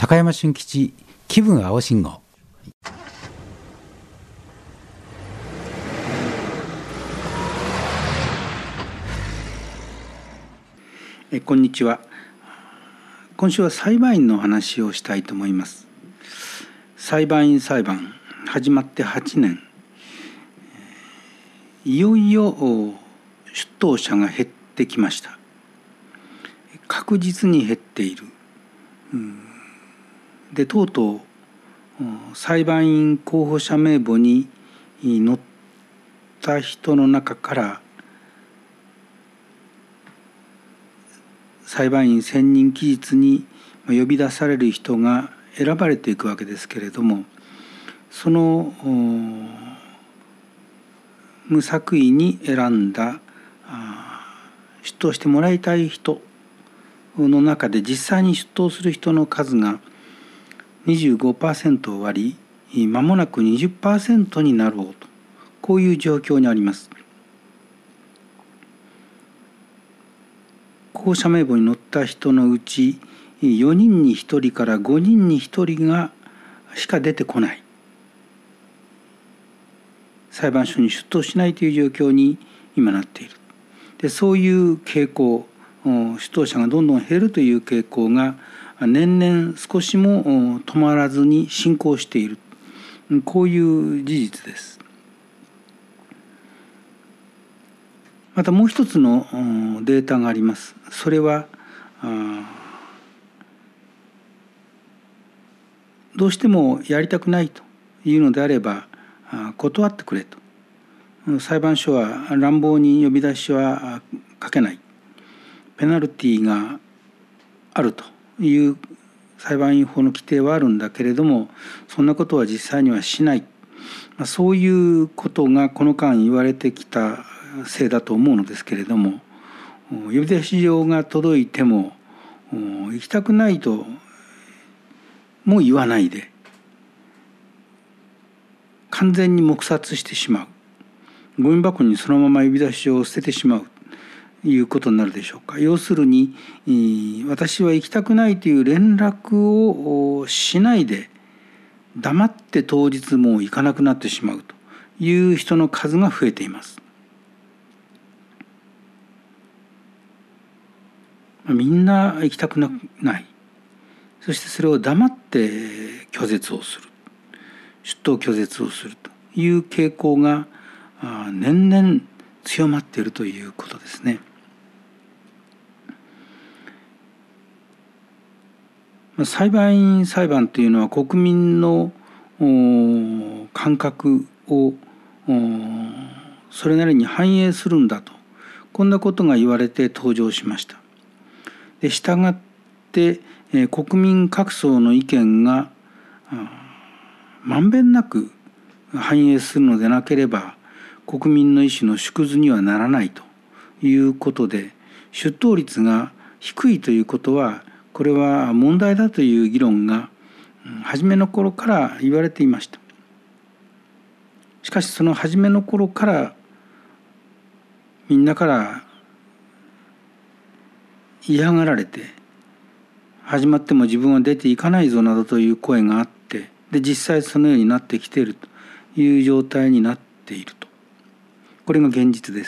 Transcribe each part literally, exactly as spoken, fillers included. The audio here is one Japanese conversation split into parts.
高山俊吉気分青信号。 えこんにちは。今週は裁判員の話をしたいと思います。裁判員裁判始まってはちねん、いよいよ出頭者が減ってきました。確実に減っている。でとうとう裁判員候補者名簿に載った人の中から裁判員選任期日に呼び出される人が選ばれていくわけですけれども、その無作為に選んだ出頭してもらいたい人の中で実際に出頭する人の数が にじゅうごパーセント を割り、間もなく にじゅっパーセント になろうと、こういう状況にあります。候補者名簿に載った人のうちよにんにひとりからごにんにひとりがしか出てこない、裁判所に出頭しないという状況に今なっている。でそういう傾向、出頭者がどんどん減るという傾向が年々少しも止まらずに進行している、こういう事実です。またもう一つのデータがあります。それはどうしてもやりたくないというのであれば断ってくれと。裁判所は乱暴に呼び出しはかけない、ペナルティがあるという裁判員法の規定はあるんだけれども、そんなことは実際にはしない、そういうことがこの間言われてきたせいだと思うのですけれども、呼び出し状が届いても行きたくないとも言わないで完全に黙殺してしまう、ゴミ箱にそのまま呼び出し状を捨ててしまうということになるでしょうか。要するに私は行きたくないという連絡をしないで黙って当日もう行かなくなってしまうという人の数が増えています。みんな行きたくない、そしてそれを黙って拒絶をする、出頭拒絶をするという傾向が年々強まっているということですね。裁判員裁判というのは国民の感覚をそれなりに反映するんだと、こんなことが言われて登場しました。で従って国民各層の意見がまんべんなく反映するのでなければ国民の意思の縮図にはならないということで、出頭率が低いということはこれは問題だという議論が初めの頃から言われていました。しかしその初めの頃からみんなから嫌がられて、始まっても自分は出ていかないぞなどという声があって、で実際そのようになってきているという状態になっていると、これが現実です。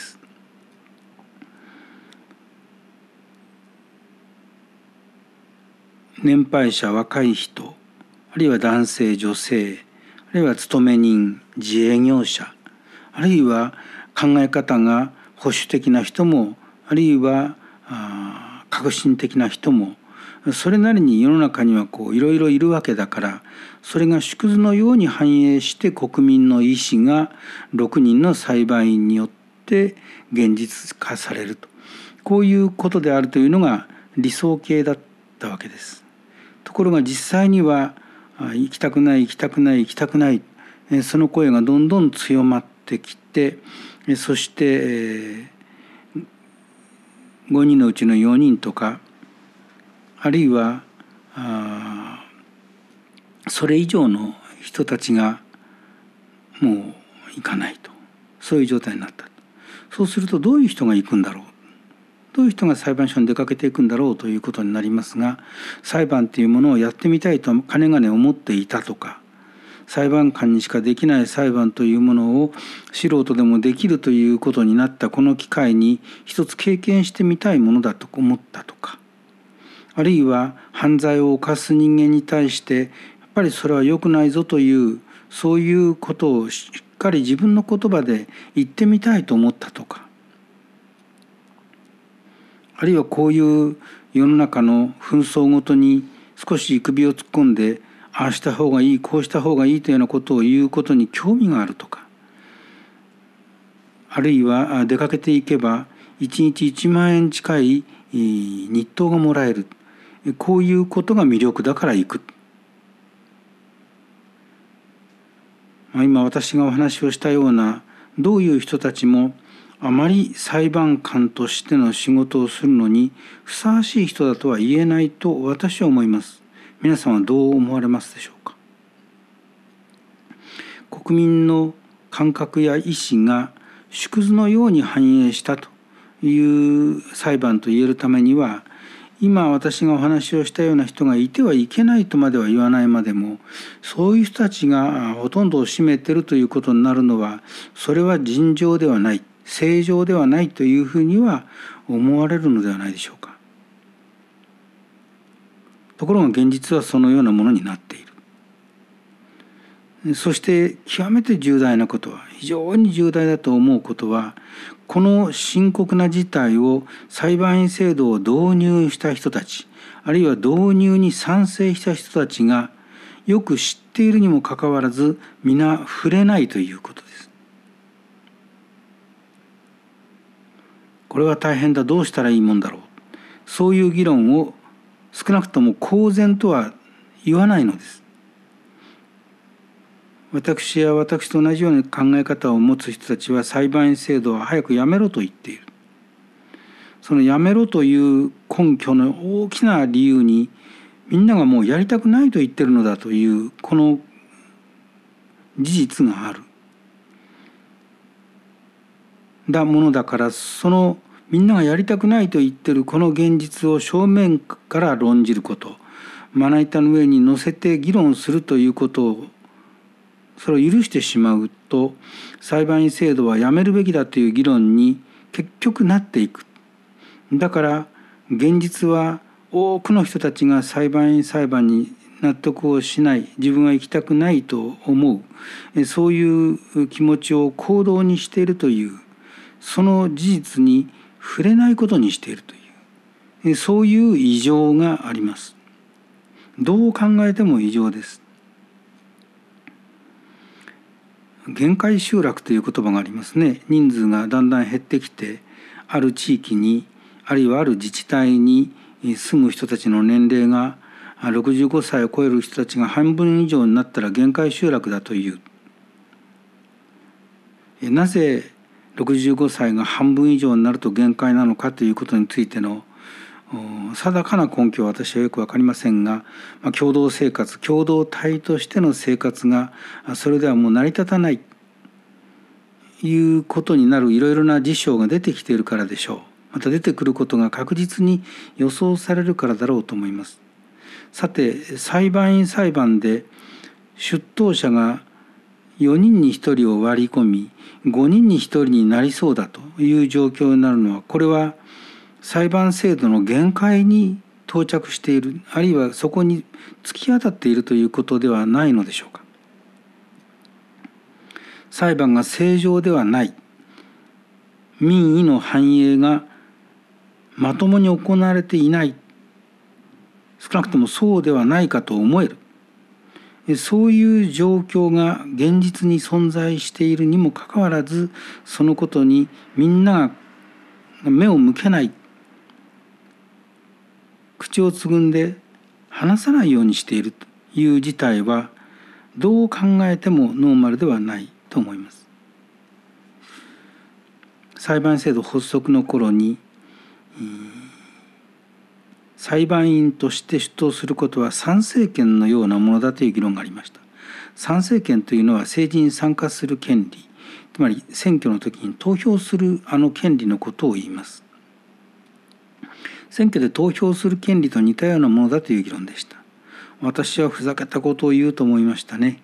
年配者、若い人、あるいは男性女性、あるいは勤め人、自営業者、あるいは考え方が保守的な人も、あるいは革新的な人も、それなりに世の中にはこういろいろいるわけだから、それが縮図のように反映して国民の意思がろくにんの裁判員によって現実化されると、こういうことであるというのが理想形だったわけです。ところが実際には行きたくない行きたくない行きたくない、その声がどんどん強まってきて、そしてごにんのうちのよにんとか、あるいはそれ以上の人たちがもう行かないと、そういう状態になった。そうするとどういう人が行くんだろうどういう人が裁判所に出かけていくんだろうということになりますが、裁判というものをやってみたいとかねがね思っていたとか、裁判官にしかできない裁判というものを素人でもできるということになったこの機会に一つ経験してみたいものだと思ったとか、あるいは犯罪を犯す人間に対してやっぱりそれは良くないぞというそういうことをしっかり自分の言葉で言ってみたいと思ったとか、あるいはこういう世の中の紛争ごとに少し首を突っ込んで、ああした方がいい、こうした方がいいというようなことを言うことに興味があるとか、あるいは出かけていけばいちにちいちまんえん近い日当がもらえる、こういうことが魅力だから行く。今私がお話をしたようなどういう人たちもあまり裁判官としての仕事をするのにふさわしい人だとは言えないと私は思います。皆さんはどう思われますでしょうか。国民の感覚や意思が縮図のように反映したという裁判と言えるためには、今私がお話をしたような人がいてはいけないとまでは言わないまでも、そういう人たちがほとんどを占めているということになるのは、それは尋常ではない、正常ではないというふうには思われるのではないでしょうか。ところが現実はそのようなものになっている。そして極めて重大なことは、非常に重大だと思うことは、この深刻な事態を裁判員制度を導入した人たち、あるいは導入に賛成した人たちがよく知っているにもかかわらず皆触れないということです。これは大変だ、どうしたらいいもんだろう、そういう議論を少なくとも公然とは言わないのです。私や私と同じような考え方を持つ人たちは裁判員制度は早くやめろと言っている。そのやめろという根拠の大きな理由に、みんながもうやりたくないと言ってるのだというこの事実があるだものだから、そのみんながやりたくないと言ってるこの現実を正面から論じること、まな板の上に乗せて議論するということを、それを許してしまうと、裁判員制度はやめるべきだという議論に結局なっていく。だから現実は多くの人たちが裁判員裁判に納得をしない、自分は行きたくないと思う、そういう気持ちを行動にしているという、その事実に触れないことにしているという、そういう異常があります。どう考えても異常です。限界集落という言葉がありますね。人数がだんだん減ってきて、ある地域に、あるいはある自治体に住む人たちの年齢がろくじゅうごさいを超える人たちが半分以上になったら限界集落だという。なぜろくじゅうごさいが半分以上になると限界なのかということについての定かな根拠は私はよく分かりませんが、まあ、共同生活、共同体としての生活がそれではもう成り立たないということになるいろいろな事象が出てきているからでしょう。また出てくることが確実に予想されるからだろうと思います。さて、裁判員裁判で出頭者がよにんにひとりを割り込みごにんにひとりになりそうだという状況になるのは、これは裁判制度の限界に到着している、あるいはそこに突き当たっているということではないのでしょうか。裁判が正常ではない、民意の反映がまともに行われていない、少なくともそうではないかと思える、そういう状況が現実に存在しているにもかかわらず、そのことにみんなが目を向けない、口をつぐんで話さないようにしているという事態は、どう考えてもノーマルではないと思います。裁判制度発足の頃に、裁判員として出頭することは参政権のようなものだという議論がありました。参政権というのは政治に参加する権利、つまり選挙の時に投票するあの権利のことを言います。 選挙で投票する権利と似たようなものだという議論でした。私はふざけたことを言うと思いましたね。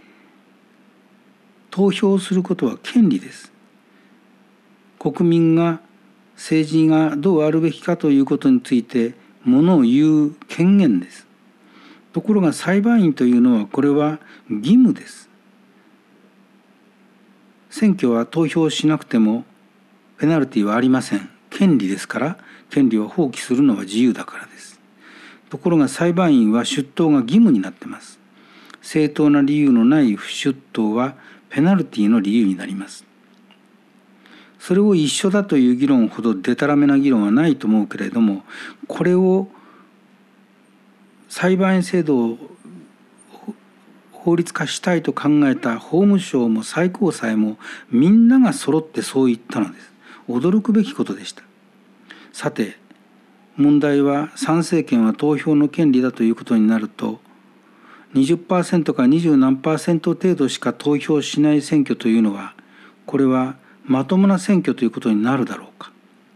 投票することは権利です。国民が政治がどうあるべきかということについてものを言う権限です。ところが裁判員というのはこれは義務です。選挙は投票しなくてもペナルティはありません。権利ですから、権利を放棄するのは自由だからです。ところが裁判員は出頭が義務になっています。正当な理由のない不出頭はペナルティの理由になります。それを一緒だという議論ほどでたらめな議論はないと思うけれども、これを裁判員制度を法律化したいと考えた法務省も最高裁もみんなが揃ってそう言ったのです。驚くべきことでした。さて問題は参政権は投票の権利だということになると にじゅっパーセント かにじゅう何パーセント程度しか投票しない選挙というのはこれはまともな選挙ということになるだろうか。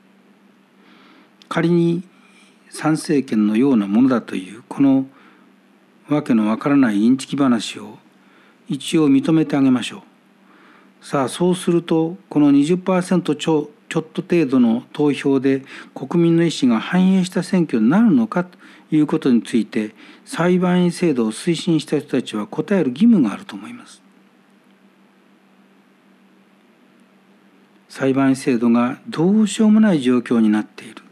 仮に参政権のようなものだというこのわけのわからないインチキ話を一応認めてあげましょう。さあそうするとこの にじゅっパーセント ちょちょっと程度の投票で国民の意思が反映した選挙になるのかということについて裁判員制度を推進した人たちは答える義務があると思います。裁判員制度がどうしようもない状況になっている。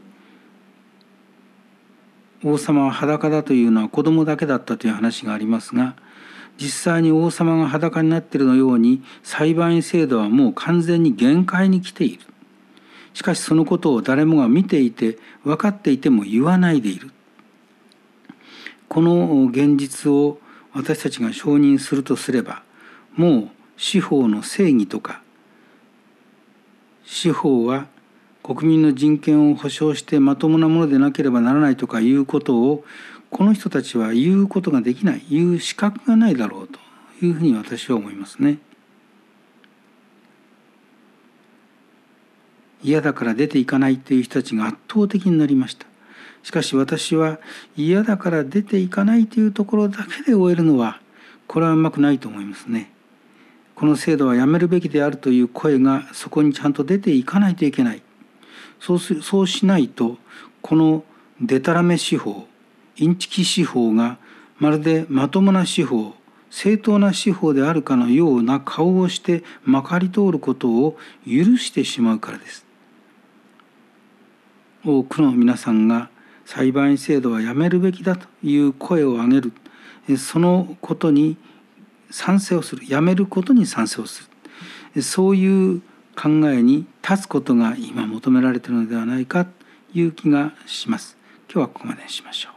王様は裸だというのは子供だけだったという話がありますが、実際に王様が裸になっているのように裁判員制度はもう完全に限界に来ている。しかしそのことを誰もが見ていて分かっていても言わないでいる。この現実を私たちが承認するとすれば、もう司法の正義とか、司法は国民の人権を保障してまともなものでなければならないとかいうことをこの人たちは言うことができない、言う資格がないだろうというふうに私は思いますね。嫌だから出ていかないという人たちが圧倒的になりました。しかし私は嫌だから出ていかないというところだけで終えるのはこれはうまくないと思いますね。この制度はやめるべきであるという声がそこにちゃんと出ていかないといけない。そうす、そうしないとこのデタラメ司法、インチキ司法がまるでまともな司法、正当な司法であるかのような顔をしてまかり通ることを許してしまうからです。多くの皆さんが裁判員制度はやめるべきだという声を上げる、そのことに賛成をする、やめることに賛成をする、そういう考えに立つことが今求められているのではないかという気がします。今日はここまでにしましょう。